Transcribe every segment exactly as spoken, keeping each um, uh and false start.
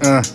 Uh.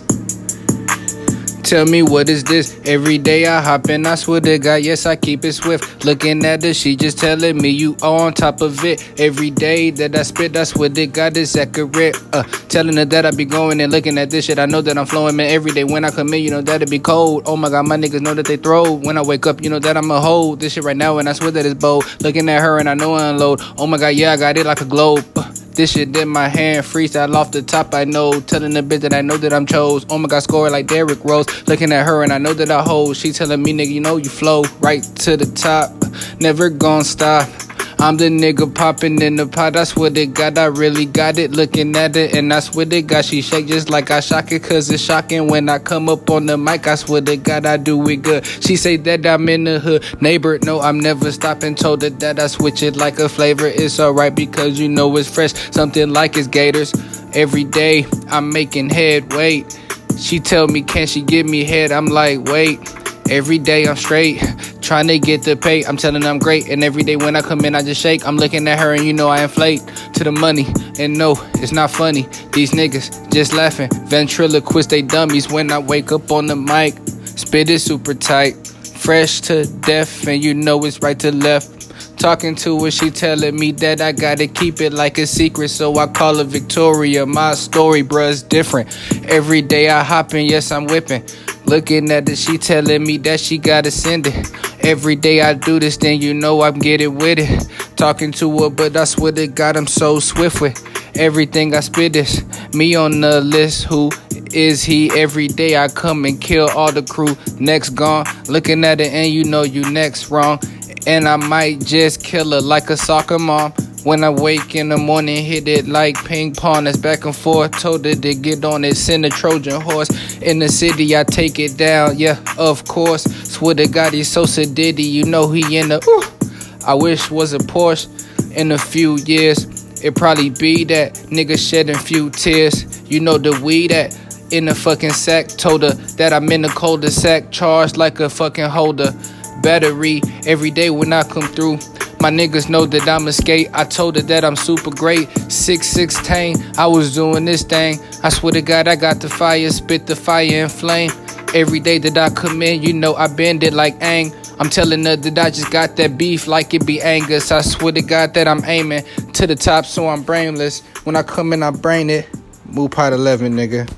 Tell me what is this? Every day I hop in, I swear to God, yes, I keep it swift. Looking at her, she just telling me you are on top of it. Every day that I spit, I swear to God, it's accurate. Uh, telling her that I be going and looking at this shit. I know that I'm flowing, man, every day when I come in, you know that it be cold. Oh my God, my niggas know that they throw. When I wake up, you know that I'm a hold this shit right now, and I swear that it's bold. Looking at her and I know I unload. Oh my God, yeah, I got it like a globe. Uh, This shit in my hand, freestyle off the top, I know. Telling the bitch that I know that I'm chose. Oh my God, score like Derrick Rose. Looking at her and I know that I hold. She telling me, nigga, you know you flow right to the top. Never gonna stop. I'm the nigga popping in the pot. I swear to God, I really got it. Looking at it and I swear to God, she shake just like I shock it. Cause it's shocking when I come up on the mic. I swear to God, I do it good. She say that I'm in the hood. Neighbor, no, I'm never stopping. Told her that I switch it like a flavor. It's alright because you know it's fresh. Something like it's Gators. Every day, I'm making head. Wait. She tell me, can she give me head? I'm like, wait. Every day I'm straight, trying to get the pay. I'm telling her I'm great, and every day when I come in, I just shake. I'm looking at her, and you know I inflate to the money. And no, it's not funny. These niggas just laughing. Ventriloquist, they dummies. When I wake up on the mic, spit it super tight, fresh to death, and you know it's right to left. Talking to her, she telling me that I gotta keep it like a secret, so I call her Victoria. My story, bruh, is different. Every day I hop in, yes, I'm whipping. Looking at her, she telling me that she gotta send it. Every day I do this, then you know I'm getting with it. Talking to her, but I swear to God, I'm so swift with everything I spit is me on the list. Who is he? Every day I come and kill all the crew. Next gone. Looking at it, and you know you next wrong. And I might just kill her like a soccer mom. When I wake in the morning, hit it like ping pong. That's back and forth. Told her to get on it, send a Trojan horse. In the city, I take it down. Yeah, of course. Swear to God, he's so sedity. You know he in the ooh. I wish was a Porsche. In a few years, it probably be that nigga shedding few tears. You know the weed that in the fucking sack. Told her that I'm in the cul-de-sac, charged like a fucking holder. Battery every day when I come through. My niggas know that I'm a skate. I told her that I'm super great. six sixteen, I was doing this thing. I swear to God, I got the fire, spit the fire and flame. Every day that I come in, you know I bend it like Aang. I'm telling her that I just got that beef like it be Angus. I swear to God that I'm aiming to the top, so I'm brainless. When I come in, I brain it. Move pot eleven, nigga.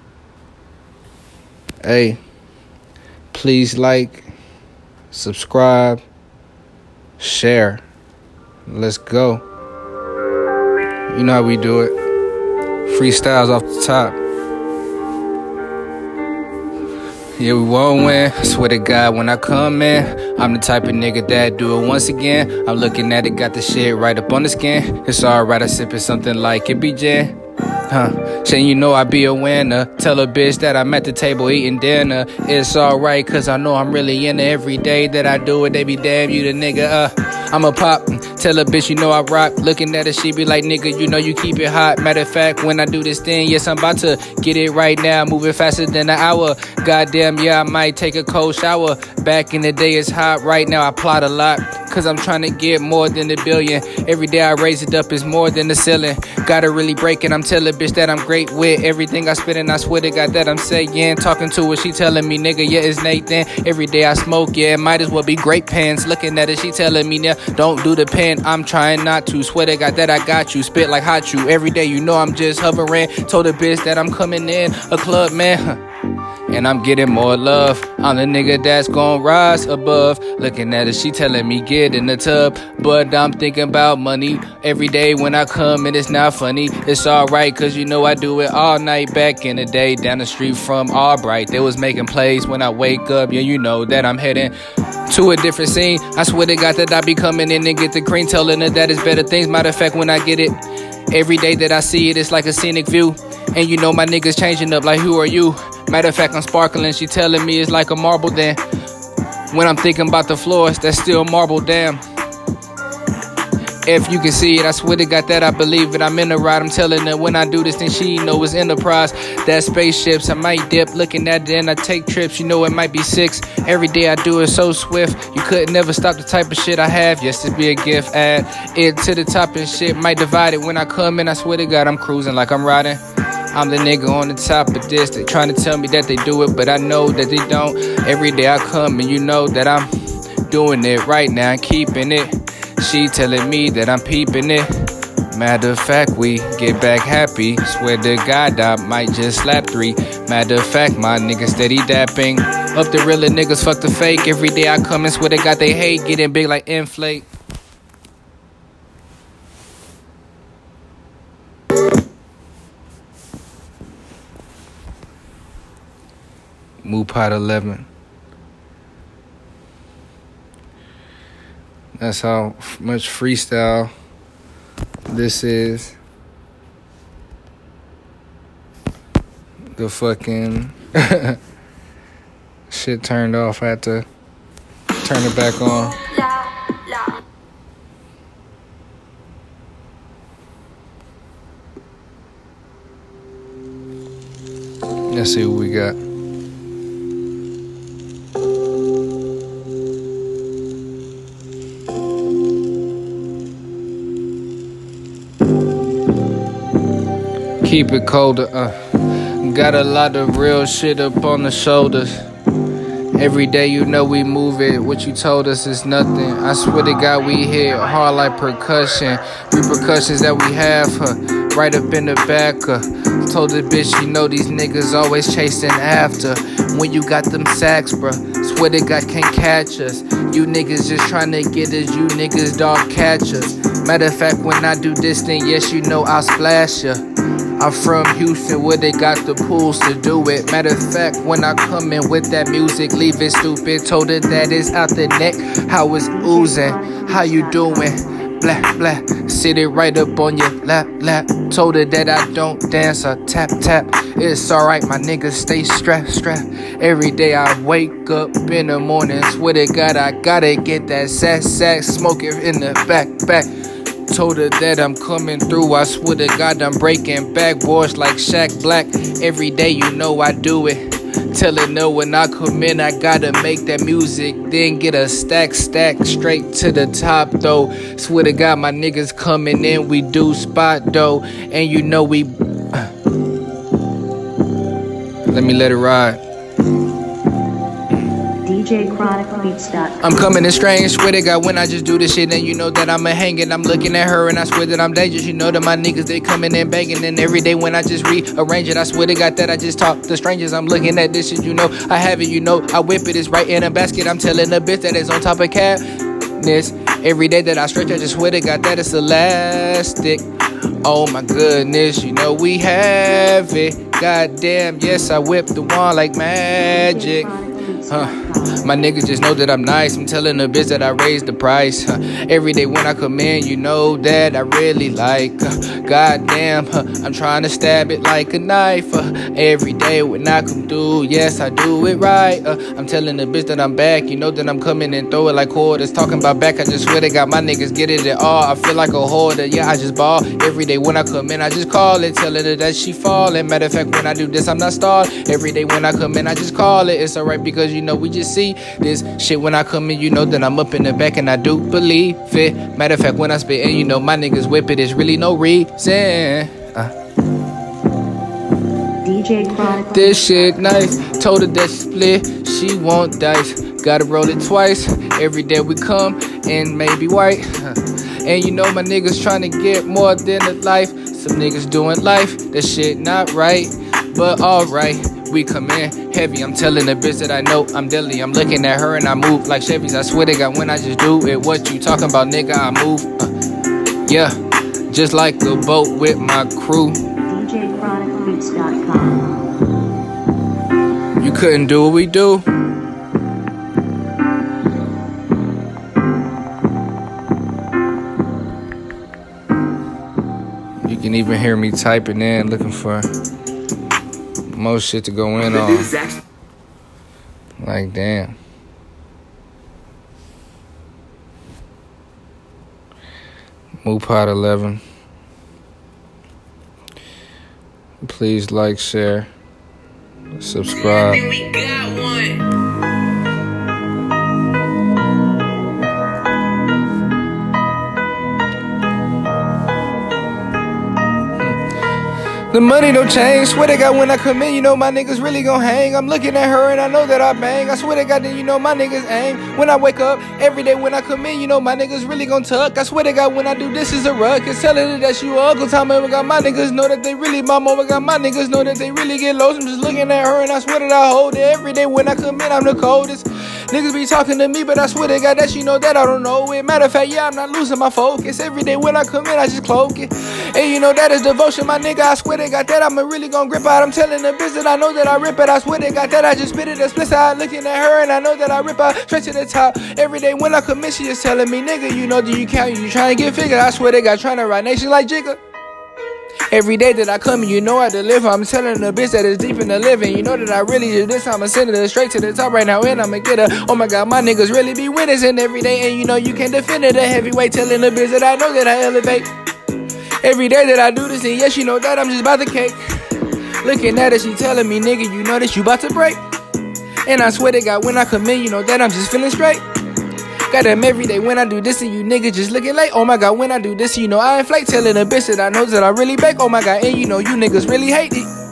Hey, please like, subscribe, share. Let's go. You know how we do it. Freestyles off the top. Yeah, we won't win. Swear to God, when I come in, I'm the type of nigga that do it once again. I'm looking at it, got the shit right up on the skin. It's alright, I sippin' something like it be gin. Huh, saying you know I be a winner. Tell a bitch that I'm at the table eating dinner. It's alright, cause I know I'm really in it. Every day that I do it, they be damn you the nigga. Uh, I'm a pop. Tell a bitch you know I rock. Looking at her, she be like, nigga, you know you keep it hot. Matter of fact, when I do this thing, yes, I'm about to get it right now. Moving faster than an hour. Goddamn, yeah, I might take a cold shower. Back in the day, it's hot. Right now, I plot a lot. Cause I'm trying to get more than a billion. Every day I raise it up, it's more than the ceiling. Gotta really break it. I'm telling bitch that I'm great with everything I spit, and I swear to God that I'm saying. Talking to her, she telling me, nigga, yeah, it's Nathan. Every day I smoke, yeah, it might as well be great pens. Looking at her, she telling me, yeah, don't do the pen. I'm trying not to. Swear to God that I got you. Spit like hot you. Every day, you know I'm just hovering. Told the bitch that I'm coming in a club, man. And I'm getting more love. I'm the nigga that's gon' rise above. Looking at her, she telling me get in the tub. But I'm thinking about money every day when I come, and it's not funny. It's alright, cause you know I do it all night. Back in the day, down the street from Albright, they was making plays when I wake up. Yeah, you know that I'm heading to a different scene. I swear to God that I be coming in and get the cream. Telling her that it's better things. Matter of fact, when I get it, every day that I see it, it's like a scenic view. And you know my niggas changing up like, who are you? Matter of fact, I'm sparkling. She telling me it's like a marble then. When I'm thinking about the floors, that's still marble, damn. If you can see it, I swear to God that I believe it. I'm in the ride, I'm telling her when I do this thing, she know it's enterprise. That spaceships, I might dip, looking at it and I take trips. You know it might be six. Every day I do it so swift. You couldn't never stop the type of shit I have. Yes, this be a gift. Add it to the top and shit. Might divide it when I come in. I swear to God I'm cruising like I'm riding. I'm the nigga on the top of this. They trying to tell me that they do it, but I know that they don't. Every day I come and you know that I'm doing it right now, keeping it. She telling me that I'm peeping it. Matter of fact, we get back happy. Swear to God, I might just slap three. Matter of fact, my nigga steady dapping. Up the realer niggas, fuck the fake. Every day I come and swear they got they hate. Getting big like inflate. Moopot eleven. That's how much freestyle this is. The fucking shit turned off. I had to turn it back on. Let's see what we got. Keep it colder, uh. Got a lot of real shit up on the shoulders. Every day you know we move it. What you told us is nothing. I swear to God we hit hard like percussion. Repercussions that we have, huh, right up in the back, uh. Told the bitch you know these niggas always chasing after. When you got them sacks, bruh, swear to God can't catch us. You niggas just trying to get us, you niggas dog catch us. Matter of fact, when I do this thing, yes you know I'll splash ya. I'm from Houston where they got the pools to do it. Matter of fact, when I come in with that music, leave it stupid. Told her that it's out the neck, how it's oozing. How you doing? Blah, blah. Sit it right up on your lap, lap. Told her that I don't dance, I tap, tap. It's alright, my niggas stay strapped, strapped. Every day I wake up in the morning. Swear to God, I gotta get that sack, sack. Smoking in the back, back. Told her that I'm coming through. I swear to God I'm breaking back. Boys like Shaq Black. Every day you know I do it. Tell her no when I come in I gotta make that music. Then get a stack, stack straight to the top though. Swear to God my niggas coming in. We do spot though. And you know we let me let it ride. D J Chronic Beats dot com. I'm coming in strange, swear to God when I just do this shit. And you know that I'm a hanging, I'm looking at her and I swear that I'm dangerous. You know that my niggas, they coming in banging. And every day when I just rearrange it, I swear to God that I just talk to strangers. I'm looking at this shit, you know, I have it, you know, I whip it, it's right in a basket. I'm telling the bitch that it's on top of cabinets. Every day that I stretch, I just swear to God that it's elastic. Oh my goodness, you know we have it. Goddamn, yes, I whip the wand like magic. Huh. My niggas just know that I'm nice. I'm telling the bitch that I raised the price. Huh. Every day when I come in, you know that I really like. Uh, goddamn, huh. I'm trying to stab it like a knife. Uh, every day when I come through, yes, I do it right. Uh, I'm telling the bitch that I'm back. You know that I'm coming and throw it like quarters. Talking about back, I just swear to God my niggas get it at all. I feel like a hoarder, yeah, I just ball. Every day when I come in, I just call it. Telling her that she falling. Matter of fact, when I do this, I'm not stalled. Every day when I come in, I just call it. It's alright because you know we just see this shit when I come in, you know that I'm up in the back and I do believe it. Matter of fact, when I spit and you know my niggas whip it, it's really no reason. Uh. D J Chronic. This shit nice. Told her that she split, she want dice. Gotta roll it twice. Every day we come and maybe white. Uh. And you know my niggas trying to get more than a life. Some niggas doing life, that shit not right, but alright. We come in heavy, I'm telling the bitch that I know I'm deadly. I'm looking at her and I move like Chevys. I swear to God when I just do it. What you talking about, nigga, I move. Uh, yeah, just like a boat with my crew. D J Chronic Beats dot com. You couldn't do what we do. You can even hear me typing in, looking for more shit to go in on. Like, damn. Moopot eleven. Please like, share, subscribe. We got one. The money don't change, swear to God when I come in, you know my niggas really gon' hang. I'm looking at her and I know that I bang. I swear to God that you know my niggas aim. When I wake up, every day when I come in, you know my niggas really gon' tuck. I swear to God when I do this is a ruckus. Telling her that she Uncle Tom and we got my niggas know that they really my mama got my niggas know that they really get lost. I'm just looking at her and I swear that I hold it. Every day when I come in, I'm the coldest. Niggas be talking to me, but I swear to God that she know that I don't know it. Matter of fact, yeah, I'm not losing my focus. Every day when I come in, I just cloak it. And you know that is devotion, my nigga. I swear to God that I'm really gon' grip out. I'm telling the bitch that I know that I rip it. I swear to God that I just spit it a split side. Looking at her and I know that I rip out straight to the top. Every day when I come in, she just telling me, nigga, you know, do you count? You trying to get figured? I swear to God, trying to ride nation like Jigga. Every day that I come in, you know I deliver. I'm telling the bitch that it's deep in the living. You know that I really do this. I'ma send her straight to the top right now and I'ma get her. Oh my God, my niggas really be winners in every day. And you know you can't defend it. A heavyweight telling the bitch that I know that I elevate. Every day that I do this, and yes, you know that I'm just about the cake. Looking at her, she telling me, nigga, you know that you about to break. And I swear to God, when I come in, you know that I'm just feeling straight. Got them every day when I do this and you niggas just looking like, oh my God, when I do this, you know I inflate. Telling a bitch that I know that I really bake, oh my God, and you know you niggas really hate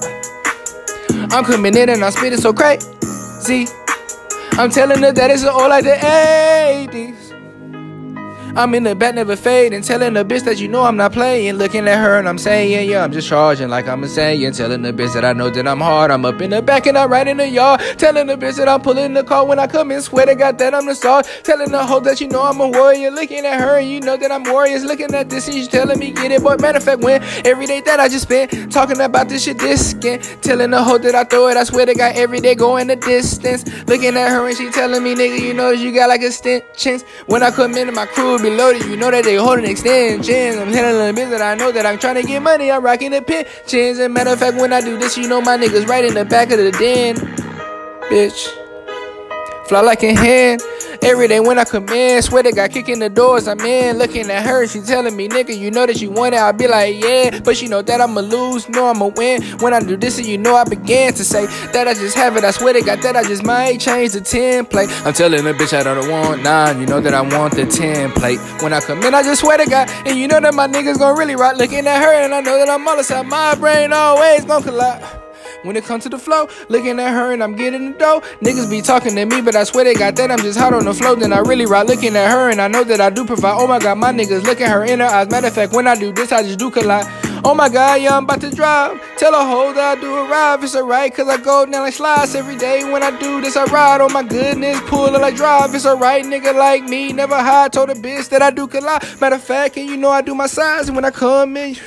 it. I'm coming in and I'm spitting so crazy. I'm telling her that it's all like the eighties. I'm in the back, never fading. Telling the bitch that you know I'm not playing. Looking at her and I'm saying, yeah, I'm just charging like I'm a saying. Telling the bitch that I know that I'm hard. I'm up in the back and I'm right in the yard. Telling the bitch that I'm pulling the car when I come in. Swear to God that I'm the star. Telling the hoe that you know I'm a warrior. Looking at her and you know that I'm warriors. Looking at this and she's telling me get it, boy. Matter of fact, when every day that I just spent talking about this shit, this skin. Telling the hoe that I throw it. I swear to God every day going the distance. Looking at her and she telling me, nigga, you know you got like extensions. When I come into my crew, loaded, you know that they holding extensions. I'm telling the bitch that I know that I'm trying to get money. I'm rocking the pensions. And matter of fact, when I do this, you know my niggas right in the back of the den. Bitch, fly like a hen. Every day when I come in, swear to God, kicking the doors I'm in. Looking at her, she telling me, nigga, you know that you want it. I be like, yeah, but she know that I'ma lose, know I'ma win. When I do this, and you know I began to say that I just have it. I swear to God that I just might change the template. I'm telling the bitch I don't want nine, you know that I want the template. When I come in, I just swear to God, and you know that my niggas gon' really rock. Looking at her, and I know that I'm all inside my brain, always gon' collide. When it comes to the flow, looking at her and I'm getting the dough. Niggas be talking to me, but I swear they got that I'm just hot on the flow. Then I really ride looking at her and I know that I do provide. Oh my God, my niggas look at her in her eyes. Matter of fact, when I do this, I just do collide. Oh my God, yeah, I'm about to drive. Tell a hoe that I do arrive. It's alright, cause I go down like slides every day. When I do this, I ride. Oh my goodness, pull it like drive. It's alright, nigga like me, never hide. Told a bitch that I do collide. Matter of fact, and you know I do my size. And when I come in,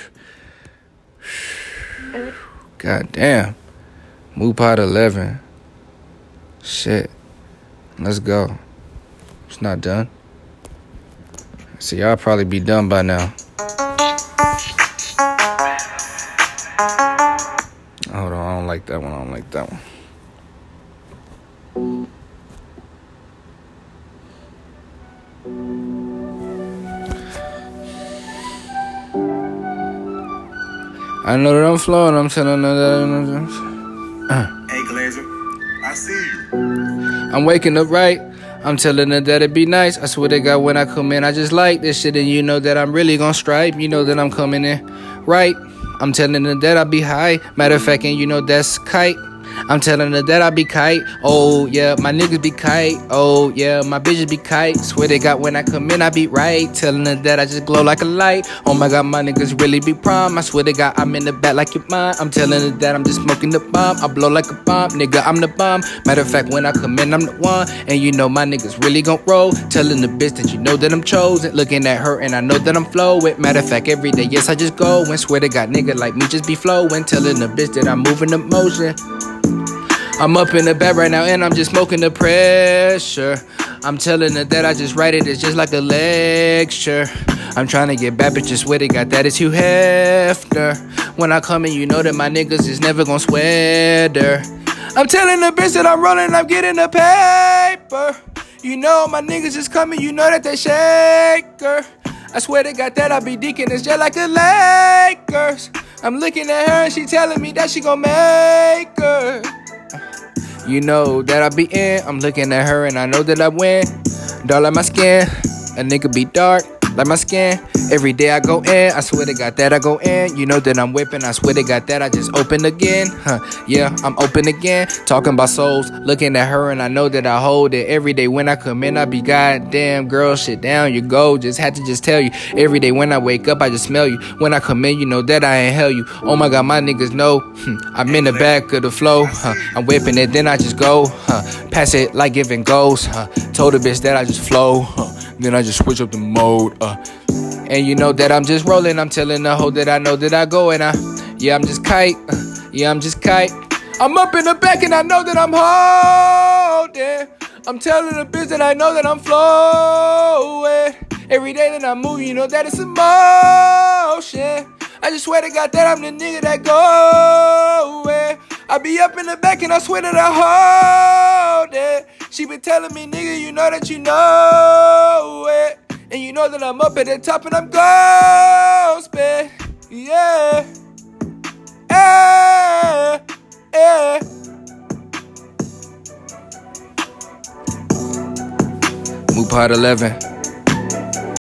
God damn. Move pot eleven. Shit. Let's go. It's not done. See, y'all probably be done by now. Hold on, I don't like that one. I don't like that one. I know that I'm flowing. I'm telling her that. Hey, Glazer, I see you. I'm waking up right. I'm telling her that it'd be nice. I swear to God when I come in, I just like this shit. And you know that I'm really gonna stripe. You know that I'm coming in right. I'm telling her that I'll be high. Matter of fact, and you know that's kite. I'm telling her that I be kite. Oh, yeah, my niggas be kite. Oh, yeah, my bitches be kite. Swear they got when I come in, I be right. Telling her that I just glow like a light. Oh, my God, my niggas really be prime. I swear they got I'm in the back like your mine. I'm telling her that I'm just smoking the bomb. I blow like a bomb. Nigga, I'm the bomb. Matter of fact, when I come in, I'm the one. And you know my niggas really gon' roll. Telling the bitch that you know that I'm chosen. Looking at her and I know that I'm flowing. Matter of fact, every day, yes, I just go. And swear they got nigga like me just be flowing. Telling the bitch that I'm moving the motion. I'm up in the bed right now and I'm just smoking the pressure. I'm telling her that I just write it, it's just like a lecture. I'm trying to get back, but just swear they got that it's Hugh Hefner. When I come in, you know that my niggas is never gon' sweat her. I'm telling the bitch that I'm rolling, I'm getting the paper. You know my niggas is coming, you know that they shake her. I swear they got that, I be deacon, it's just like a Lakers. I'm looking at her and she telling me that she gon' make her. You know that I be in, I'm looking at her and I know that I win. Dark like my skin, a nigga be dark like my skin. Every day I go in, I swear to God that I go in. You know that I'm whipping, I swear to God that I just open again. Huh, yeah, I'm open again. Talking about souls, looking at her, and I know that I hold it. Every day when I come in, I be goddamn girl, shit down, you go. Just had to just tell you. Every day when I wake up, I just smell you. When I come in, you know that I ain't hell you. Oh my God, my niggas know. Hmm, I'm in the back of the flow. Huh, I'm whipping it, then I just go. Huh, pass it like giving goals. Huh, told the bitch that I just flow. Huh, then I just switch up the mode. Uh, and you know that I'm just rolling. I'm telling the hoe that I know that I go and I, yeah, I'm just kite. Uh, yeah, I'm just kite. I'm up in the back and I know that I'm holding. I'm telling the bitch that I know that I'm flowing. Every day that I move, you know that it's emotion. I just swear to God that I'm the nigga that going. I be up in the back and I swear that I hold it. She been telling me, nigga, you know that you know it. And you know that I'm up at the top and I'm ghosted. Yeah. Yeah. Yeah. Move part eleven.